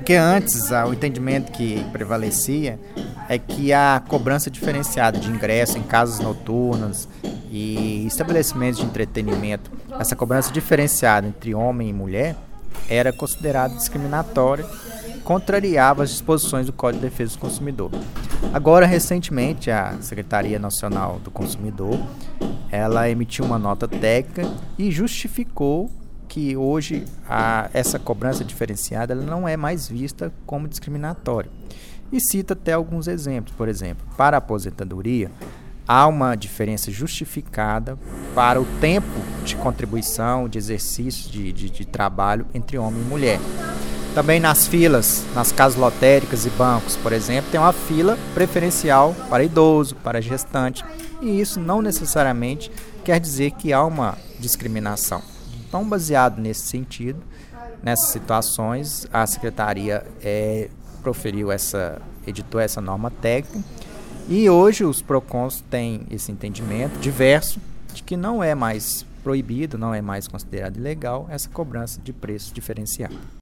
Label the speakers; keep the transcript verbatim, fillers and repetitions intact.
Speaker 1: Porque antes, ah, o entendimento que prevalecia é que a cobrança diferenciada de ingresso em casas noturnas e estabelecimentos de entretenimento, essa cobrança diferenciada entre homem e mulher, era considerada discriminatória, contrariava as disposições do Código de Defesa do Consumidor. Agora, recentemente, a Secretaria Nacional do Consumidor, ela emitiu uma nota técnica e justificou que hoje a, essa cobrança diferenciada ela não é mais vista como discriminatória. E cita até alguns exemplos. Por exemplo, para a aposentadoria, há uma diferença justificada para o tempo de contribuição, de exercício de, de, de trabalho entre homem e mulher. Também nas filas, nas casas lotéricas e bancos, por exemplo, tem uma fila preferencial para idoso, para gestante, e isso não necessariamente quer dizer que há uma discriminação. Então, baseado nesse sentido, nessas situações, a Secretaria é, proferiu essa, editou essa norma técnica, e hoje os PROCONs têm esse entendimento diverso de que não é mais proibido, não é mais considerado ilegal essa cobrança de preço diferenciado.